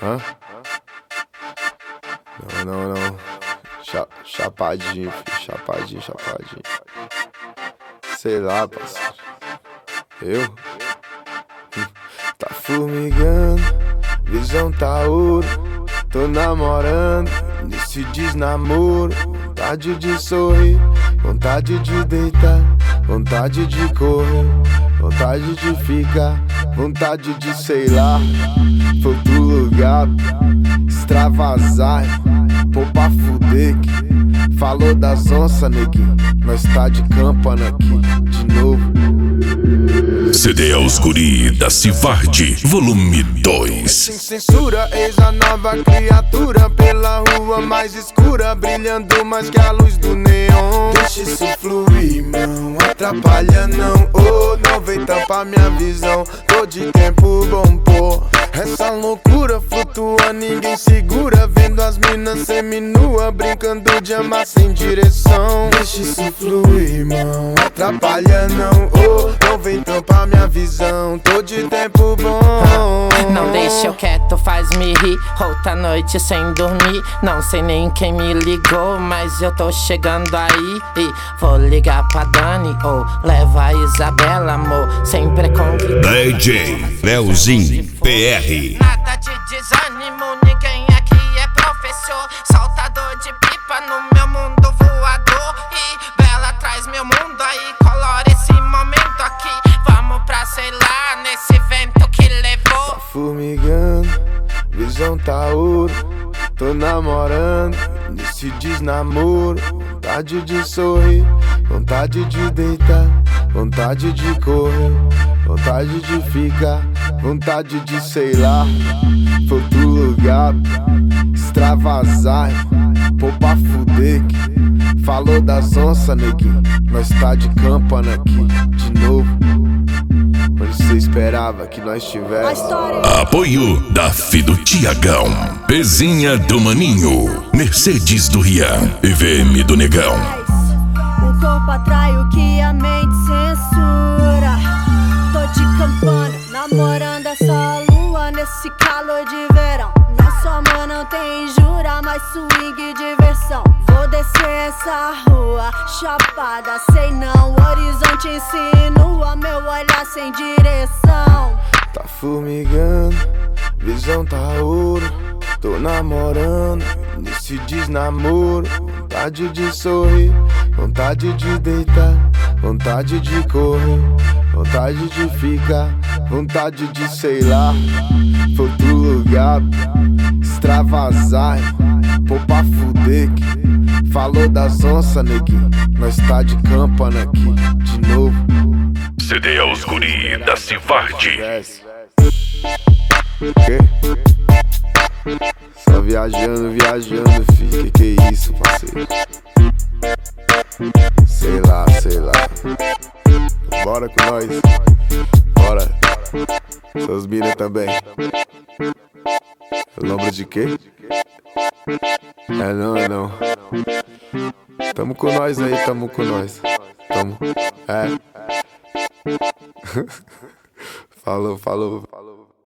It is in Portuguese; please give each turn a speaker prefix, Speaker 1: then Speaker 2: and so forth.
Speaker 1: Hã? Não. Chapadinho, filho. Chapadinho. Sei lá, parceiro. Eu? Tá formigando, visão tá ouro. Tô namorando, nesse desnamoro. Vontade de sorrir, vontade de deitar, vontade de correr, vontade de ficar, vontade de sei lá. Foi pro lugar, extravasar, pô pra fuder que falou das onças, neguinho. Nós tá de campana aqui, de novo.
Speaker 2: CD aos guri da Civardi, volume 2.
Speaker 1: Sem censura, eis a nova criatura pela rua mais escura, brilhando mais que a luz do neon. Deixa isso fluir, não atrapalha não. Oh, não vem tampar minha visão. Tô de tempo bom, pô. Essa loucura flutua, ninguém segura. Vendo as minas seminua, brincando de amar sem direção. Deixa isso fluir, não atrapalha não. Oh, não vem tampar minha visão. Tô de tempo bom.
Speaker 3: Não deixa eu quieto, faz-me rir. Outra noite sem dormir. Não sei nem quem me ligou, mas eu tô chegando aí. E vou ligar pra Dani ou leva a Isabela, amor. Sempre convidado.
Speaker 2: DJ Leozinho PR.
Speaker 3: Nada de desânimo, ninguém aqui é professor. Saltador de pipa no meu mundo voador. E Bela traz meu mundo aí, colora esse momento aqui. Vamos pra, sei lá, nesse vento que levou.
Speaker 1: Tá formigando, visão tá ouro. Tô namorando, nesse desnamoro. Vontade de sorrir, vontade de deitar, vontade de correr, vontade de ficar, vontade de sei lá. Foi pro lugar, extravasar, pô pra fuder que falou das onças, neguinho. Nós tá de campana aqui, de novo. Onde cê esperava que nós tivesse?
Speaker 2: Apoio da Fido Tiagão, Pezinha do Maninho, Mercedes do Rian e VM do Negão.
Speaker 4: O corpo atrai o que a mente censura. Tô de campana, namorando essa lua nesse calor de verão. Nosso amor não tem jura, mas swing e diversão. Vou descer essa rua, chapada, sei não. O horizonte insinua, meu olhar sem direção.
Speaker 1: Tá formigando, visão tá ouro. Tô namorando, nesse desnamoro. Vontade de sorrir, vontade de deitar, vontade de correr, vontade de ficar, vontade de sei lá. Foi pro lugar, extravasar, pô pra fuder que falou das onças, neguinho. Nós tá de campana aqui, de novo.
Speaker 2: CD aos guri da Civardi.
Speaker 1: Quê? Só viajando, filho. Que é isso, parceiro? Sei lá. Bora com nós. Bora. Seus mina também. Lembra de quê? É não. Tamo com nós aí, tamo. É. Falou.